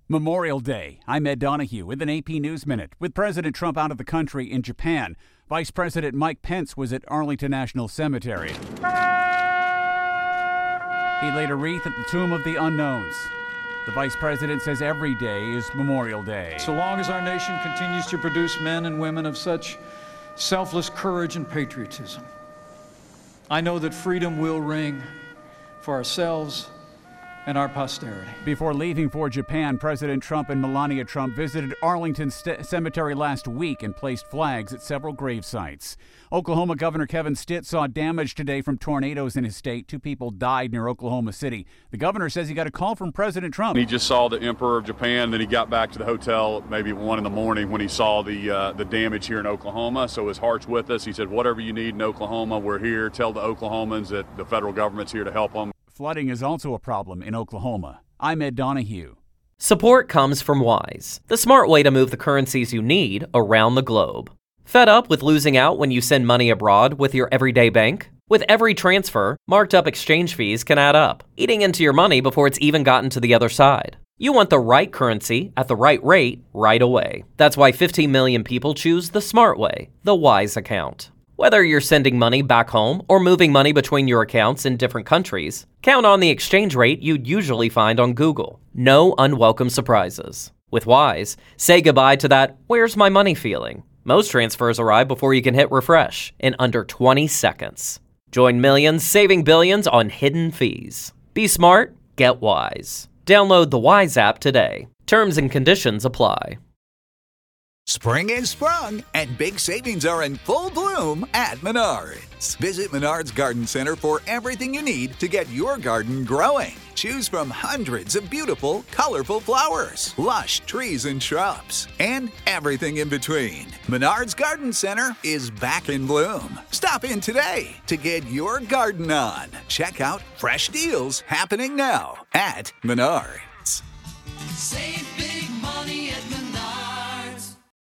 Memorial Day. I'm Ed Donahue with an AP News Minute. With President Trump out of the country in Japan, Vice President Mike Pence was at Arlington National Cemetery. He laid a wreath at the Tomb of the Unknowns. The Vice President says every day is Memorial Day. So long as our nation continues to produce men and women of such selfless courage and patriotism, I know that freedom will ring for ourselves and our posterity. Before leaving for Japan, President Trump and Melania Trump visited Arlington Cemetery last week and placed flags at several grave sites. Oklahoma Governor Kevin Stitt saw damage today from tornadoes in his state. 2 people died near Oklahoma City. The governor says he got a call from President Trump. He just saw the Emperor of Japan, then he got back to the hotel maybe 1 in the morning when he saw the damage here in Oklahoma. So his heart's with us. He said, whatever you need in Oklahoma, we're here. Tell the Oklahomans that the federal government's here to help them. Flooding is also a problem in Oklahoma. I'm Ed Donahue. Support comes from Wise, the smart way to move the currencies you need around the globe. Fed up with losing out when you send money abroad with your everyday bank? With every transfer, marked up exchange fees can add up, eating into your money before it's even gotten to the other side. You want the right currency at the right rate right away. That's why 15 million people choose the smart way, the Wise account. Whether you're sending money back home or moving money between your accounts in different countries, count on the exchange rate you'd usually find on Google. No unwelcome surprises. With Wise, say goodbye to that "where's my money" feeling. Most transfers arrive before you can hit refresh in under 20 seconds. Join millions saving billions on hidden fees. Be smart, get Wise. Download the Wise app today. Terms and conditions apply. Spring is sprung, and big savings are in full bloom at Menards. Visit Menards Garden Center for everything you need to get your garden growing. Choose from hundreds of beautiful, colorful flowers, lush trees and shrubs, and everything in between. Menards Garden Center is back in bloom. Stop in today to get your garden on. Check out fresh deals happening now at Menards. Save big money at Menards.